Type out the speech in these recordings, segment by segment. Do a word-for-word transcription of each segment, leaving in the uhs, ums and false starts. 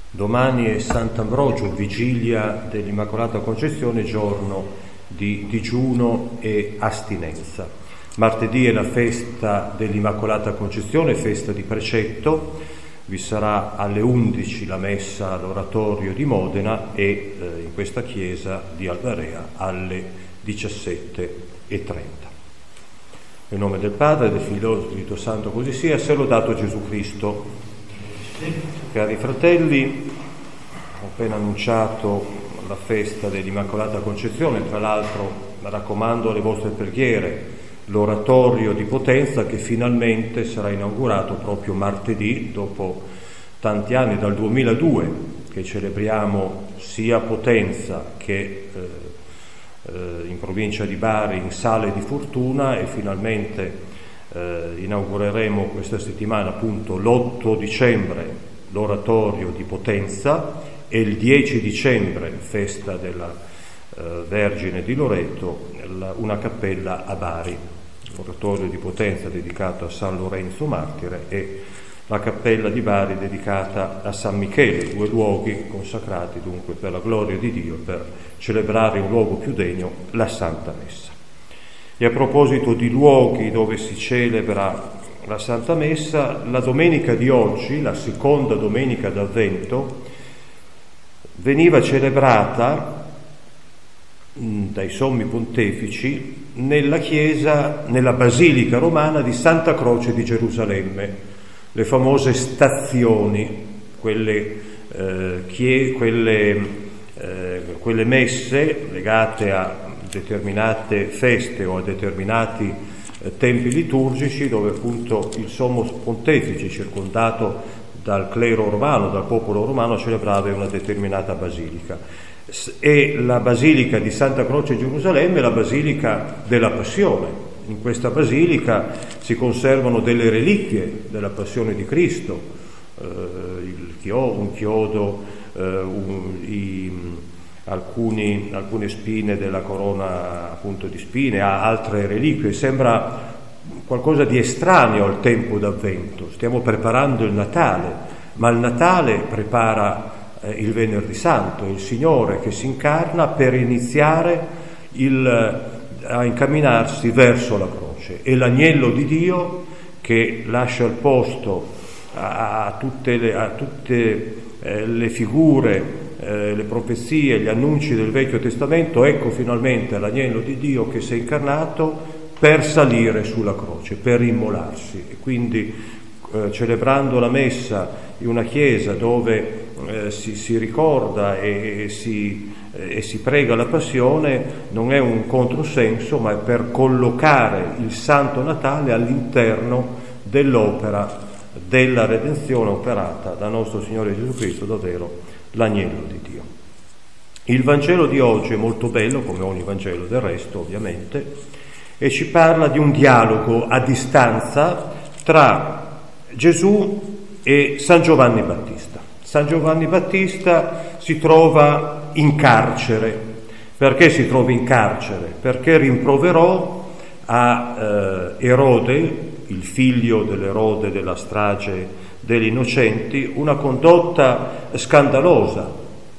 Domani è Sant'Ambrogio, vigilia dell'Immacolata Concezione, giorno di digiuno e astinenza. Martedì è la festa dell'Immacolata Concezione, festa di precetto. Vi sarà alle undici la messa all'oratorio di Modena e eh, in questa chiesa di Albarea alle diciassette e trenta. Nel nome del Padre, del Figlio e dello Spirito Santo, così sia. Sia lodato Gesù Cristo. Cari fratelli, ho appena annunciato la festa dell'Immacolata Concezione. Tra l'altro raccomando alle vostre preghiere l'oratorio di Potenza, che finalmente sarà inaugurato proprio martedì, dopo tanti anni, dal duemiladue che celebriamo sia Potenza che eh, eh, in provincia di Bari in Sale di Fortuna, e finalmente eh, inaugureremo questa settimana, appunto l'otto dicembre, l'oratorio di Potenza, e il dieci dicembre, festa della eh, Vergine di Loreto, la, una cappella a Bari. L'oratorio di Potenza dedicato a San Lorenzo Martire e la cappella di Bari dedicata a San Michele, due luoghi consacrati dunque per la gloria di Dio, per celebrare un luogo più degno, la Santa Messa. E a proposito di luoghi dove si celebra la Santa Messa, la domenica di oggi, la seconda domenica d'Avvento, veniva celebrata mh, dai sommi pontefici nella chiesa, nella basilica romana di Santa Croce di Gerusalemme, le famose stazioni, quelle, eh, chie, quelle, eh, quelle messe legate a determinate feste o a determinati eh, tempi liturgici, dove appunto il sommo pontefice, circondato dal clero romano, dal popolo romano, celebrava una determinata basilica. E la basilica di Santa Croce di Gerusalemme è la basilica della Passione. In questa basilica si conservano delle reliquie della Passione di Cristo, eh, il chiodo, un chiodo, eh, un, i, alcuni, alcune spine della corona appunto di spine, ha altre reliquie. Sembra qualcosa di estraneo al tempo d'Avvento. Stiamo preparando il Natale, ma il Natale prepara eh, il Venerdì Santo, il Signore che si incarna per iniziare il, a incamminarsi verso la croce. E l'agnello di Dio che lascia il posto a, a tutte le, a tutte, eh, le figure, Eh, le profezie, gli annunci del Vecchio Testamento. Ecco finalmente l'agnello di Dio che si è incarnato per salire sulla croce, per immolarsi. E quindi eh, celebrando la messa in una chiesa dove eh, si, si ricorda e, e, si, eh, e si prega la passione, non è un controsenso, ma è per collocare il Santo Natale all'interno dell'opera della redenzione operata da nostro Signore Gesù Cristo, davvero l'agnello di Dio. Il Vangelo di oggi è molto bello, come ogni Vangelo del resto ovviamente, e ci parla di un dialogo a distanza tra Gesù e San Giovanni Battista. San Giovanni Battista si trova in carcere. Perché si trova in carcere? Perché rimproverò a eh, Erode, il figlio dell'Erode della strage degli innocenti, una condotta scandalosa.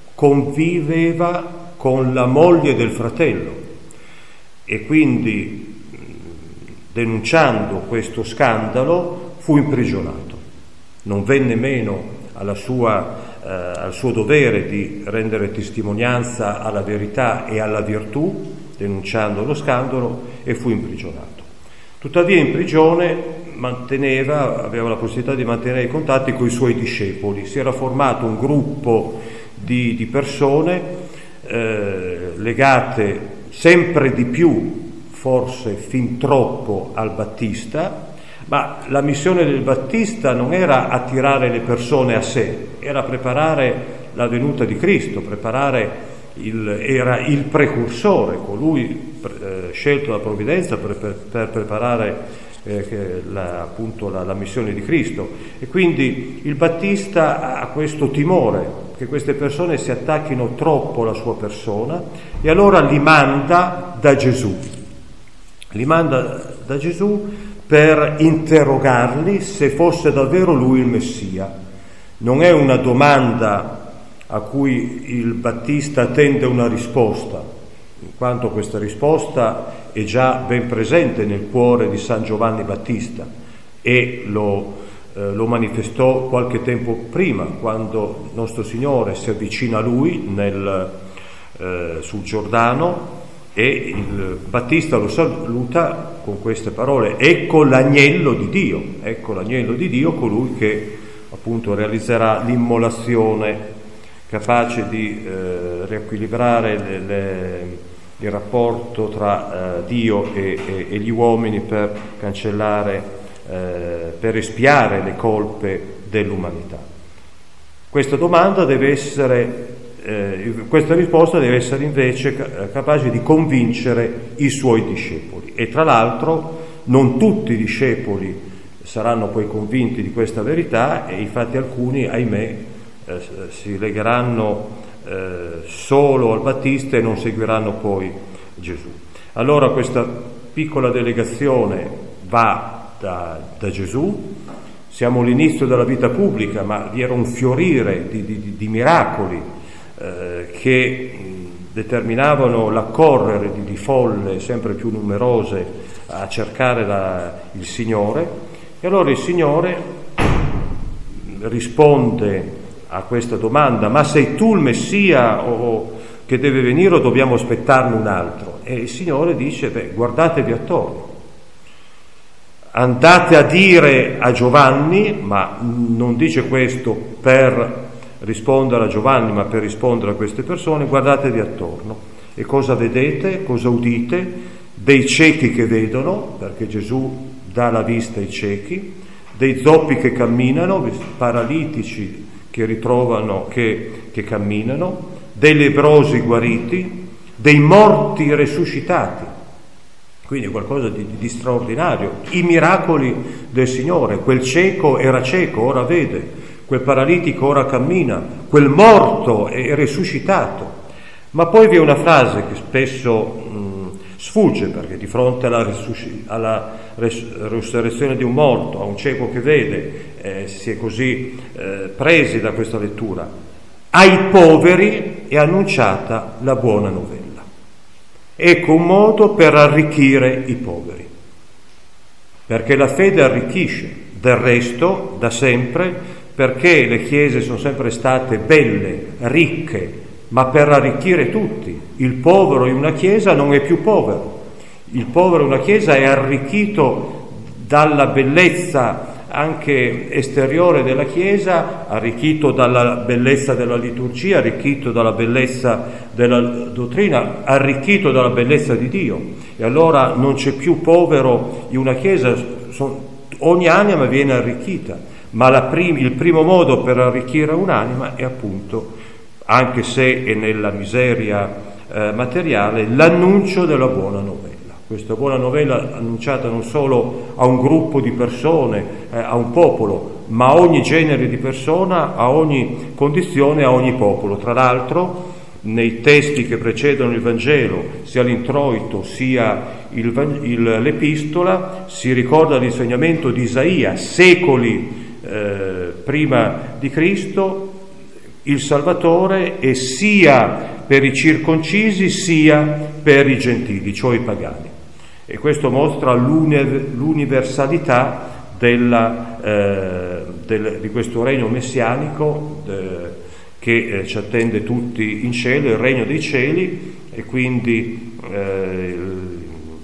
Conviveva con la moglie del fratello e quindi, denunciando questo scandalo, fu imprigionato. Non venne meno alla sua, eh, al suo dovere di rendere testimonianza alla verità e alla virtù, denunciando lo scandalo, e fu imprigionato. Tuttavia in prigione manteneva, aveva la possibilità di mantenere i contatti con i suoi discepoli. Si era formato un gruppo di, di persone eh, legate sempre di più, forse fin troppo, al Battista, ma la missione del Battista non era attirare le persone a sé, era preparare la venuta di Cristo, preparare il, era il precursore, colui eh, scelto da provvidenza per, per, per preparare Eh, la, appunto la, la missione di Cristo. E quindi il Battista ha questo timore che queste persone si attacchino troppo alla sua persona, e allora li manda da Gesù li manda da Gesù per interrogarli se fosse davvero lui il Messia. Non è una domanda a cui il Battista attende una risposta, in quanto questa risposta è già ben presente nel cuore di San Giovanni Battista e lo, eh, lo manifestò qualche tempo prima, quando nostro Signore si avvicina a lui nel, eh, sul Giordano, e il Battista lo saluta con queste parole: ecco l'agnello di Dio, ecco l'agnello di Dio, colui che appunto realizzerà l'immolazione, capace di eh, riequilibrare le, le, il rapporto tra eh, Dio e, e, e gli uomini per cancellare, eh, per espiare le colpe dell'umanità. Questa domanda deve essere Eh, questa risposta deve essere invece capace di convincere i suoi discepoli, e tra l'altro non tutti i discepoli saranno poi convinti di questa verità, e infatti alcuni, ahimè, eh, si legheranno eh, solo al Battista e non seguiranno poi Gesù. Allora questa piccola delegazione va da, da Gesù. Siamo all'inizio della vita pubblica, ma vi era un fiorire di, di, di miracoli Eh, che mh, determinavano l'accorrere di, di folle sempre più numerose a cercare la, il Signore. E allora il Signore risponde a questa domanda: ma sei tu il Messia o, o che deve venire, o dobbiamo aspettarne un altro? E il Signore dice: beh, guardatevi attorno, andate a dire a Giovanni, ma non dice questo per rispondere a Giovanni, ma per rispondere a queste persone: guardatevi attorno. E cosa vedete? Cosa udite? Dei ciechi che vedono, perché Gesù dà la vista ai ciechi, dei zoppi che camminano, paralitici che ritrovano, che, che camminano, dei lebbrosi guariti, dei morti resuscitati. Quindi qualcosa di, di straordinario. I miracoli del Signore. Quel cieco era cieco, ora vede. Quel paralitico ora cammina, quel morto è resuscitato. Ma poi vi è una frase che spesso mh, sfugge, perché di fronte alla, resusc- alla res- resurrezione di un morto, a un cieco che vede, eh, si è così eh, presi da questa lettura: ai poveri è annunciata la buona novella. Ecco un modo per arricchire i poveri, perché la fede arricchisce. Del resto, da sempre, perché le chiese sono sempre state belle, ricche, ma per arricchire tutti. Il povero in una chiesa non è più povero. Il povero in una chiesa è arricchito dalla bellezza anche esteriore della chiesa, arricchito dalla bellezza della liturgia, arricchito dalla bellezza della dottrina, arricchito dalla bellezza di Dio. E allora non c'è più povero in una chiesa, son, ogni anima viene arricchita. Ma la prim- il primo modo per arricchire un'anima è appunto, anche se è nella miseria eh, materiale, l'annuncio della buona novella. Questa buona novella annunciata non solo a un gruppo di persone, eh, a un popolo, ma a ogni genere di persona, a ogni condizione, a ogni popolo. Tra l'altro, nei testi che precedono il Vangelo, sia l'introito sia il, il, l'epistola, si ricorda l'insegnamento di Isaia, secoli Eh, prima di Cristo: il Salvatore è sia per i circoncisi sia per i gentili, cioè i pagani. E questo mostra l'universalità della, eh, del, di questo regno messianico eh, che eh, ci attende tutti in cielo, il regno dei cieli. E quindi eh, il,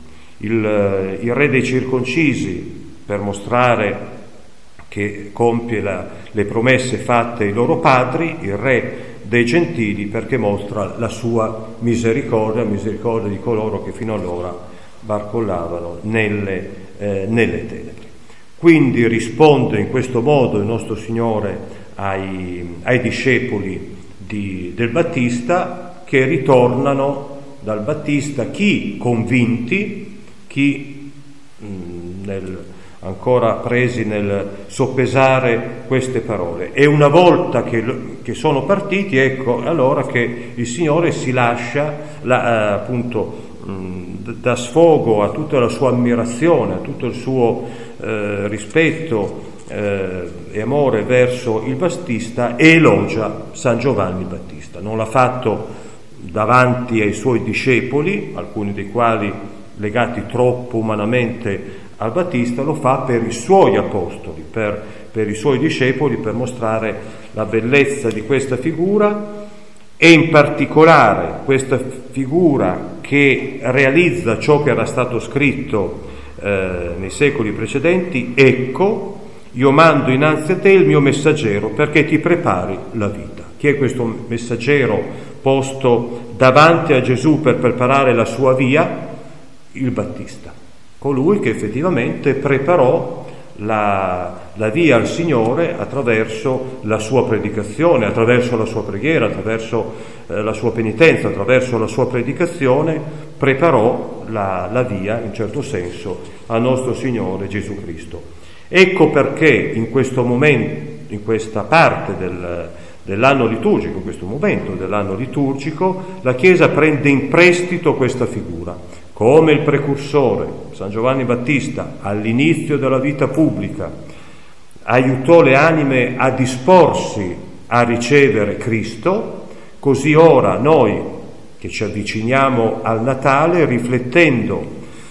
il, il re dei circoncisi, per mostrare che compie la, le promesse fatte ai loro padri; il re dei gentili, perché mostra la sua misericordia, misericordia di coloro che fino allora barcollavano nelle, eh, nelle tenebre. Quindi risponde in questo modo il nostro Signore ai, ai discepoli di, del Battista, che ritornano dal Battista, chi convinti, chi mh, nel ancora presi nel soppesare queste parole. E una volta che, che sono partiti, ecco allora che il Signore si lascia la, eh, appunto mh, dà sfogo a tutta la sua ammirazione, a tutto il suo eh, rispetto eh, e amore verso il Battista e elogia San Giovanni Battista. Non l'ha fatto davanti ai suoi discepoli, alcuni dei quali legati troppo umanamente al Battista, lo fa per i suoi apostoli, per, per i suoi discepoli, per mostrare la bellezza di questa figura, e in particolare questa figura che realizza ciò che era stato scritto eh, nei secoli precedenti: ecco, io mando innanzi a te il mio messaggero perché ti prepari la vita. Chi è questo messaggero posto davanti a Gesù per preparare la sua via? Il Battista, colui che effettivamente preparò la, la via al Signore attraverso la sua predicazione, attraverso la sua preghiera, attraverso eh, la sua penitenza, attraverso la sua predicazione, preparò la, la via, in certo senso, al nostro Signore Gesù Cristo. Ecco perché in questo momento, in questa parte del, dell'anno liturgico, in questo momento dell'anno liturgico, la Chiesa prende in prestito questa figura. Come il precursore, San Giovanni Battista, all'inizio della vita pubblica, aiutò le anime a disporsi a ricevere Cristo, così ora noi che ci avviciniamo al Natale, riflettendo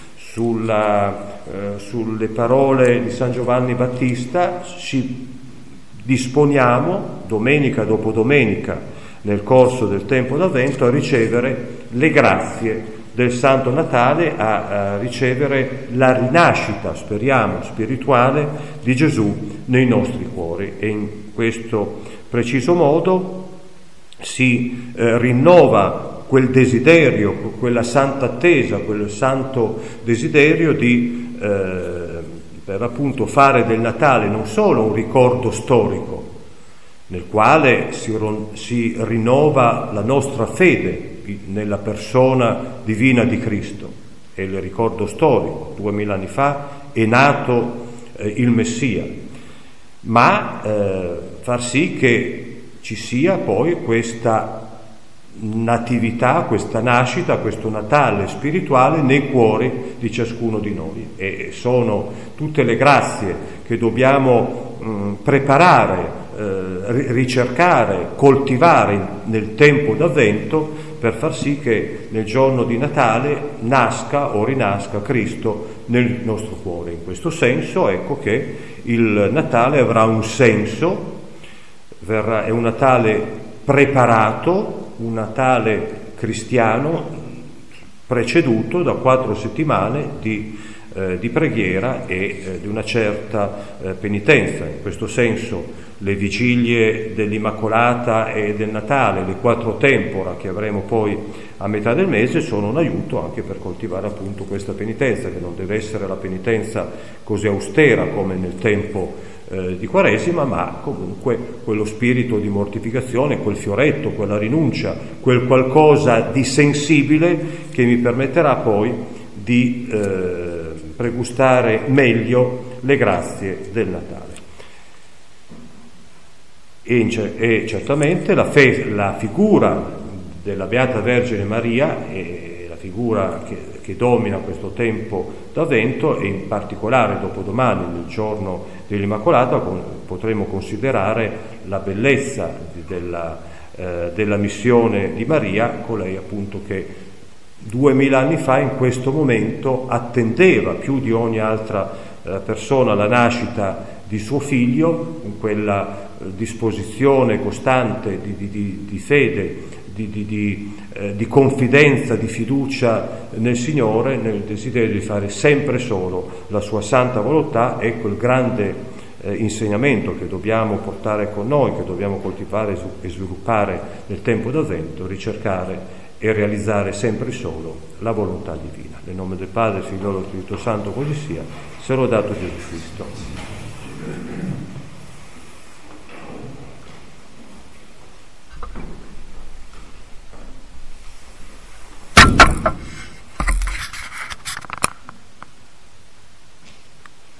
sulla, eh, sulle parole di San Giovanni Battista, ci disponiamo, domenica dopo domenica, nel corso del tempo d'Avvento, a ricevere le grazie del Santo Natale, a, a ricevere la rinascita, speriamo, spirituale di Gesù nei nostri cuori. E in questo preciso modo si eh, rinnova quel desiderio, quella santa attesa, quel santo desiderio di eh, per appunto fare del Natale non solo un ricordo storico nel quale si, si rinnova la nostra fede nella persona divina di Cristo, è il ricordo storico, duemila anni fa è nato eh, il Messia, ma eh, far sì che ci sia poi questa natività, questa nascita, questo Natale spirituale nei cuori di ciascuno di noi. E sono tutte le grazie che dobbiamo mh, preparare, eh, ricercare, coltivare nel tempo d'Avvento, per far sì che nel giorno di Natale nasca o rinasca Cristo nel nostro cuore. In questo senso, ecco che il Natale avrà un senso, verrà, è un Natale preparato, un Natale cristiano preceduto da quattro settimane di, eh, di preghiera e eh, di una certa eh, penitenza. In questo senso le vigilie dell'Immacolata e del Natale, le quattro tempora che avremo poi a metà del mese, sono un aiuto anche per coltivare appunto questa penitenza, che non deve essere la penitenza così austera come nel tempo eh, di Quaresima, ma comunque quello spirito di mortificazione, quel fioretto, quella rinuncia, quel qualcosa di sensibile che mi permetterà poi di eh, pregustare meglio le grazie del Natale. E, e certamente la, fe, la figura della Beata Vergine Maria è la figura che, che domina questo tempo d'Avvento, e in particolare dopodomani, nel giorno dell'Immacolata, con, potremo considerare la bellezza della, eh, della missione di Maria, colei appunto che duemila anni fa in questo momento attendeva più di ogni altra eh, persona la nascita di suo figlio, in quella disposizione costante di, di, di, di fede, di, di, di, eh, di confidenza, di fiducia nel Signore, nel desiderio di fare sempre solo la sua santa volontà. Ecco il grande eh, insegnamento che dobbiamo portare con noi, che dobbiamo coltivare e sviluppare nel tempo d'Avvento: ricercare e realizzare sempre solo la volontà divina. Nel nome del Padre, Figlio e Spirito Santo, così sia. Sia lodato Gesù Cristo.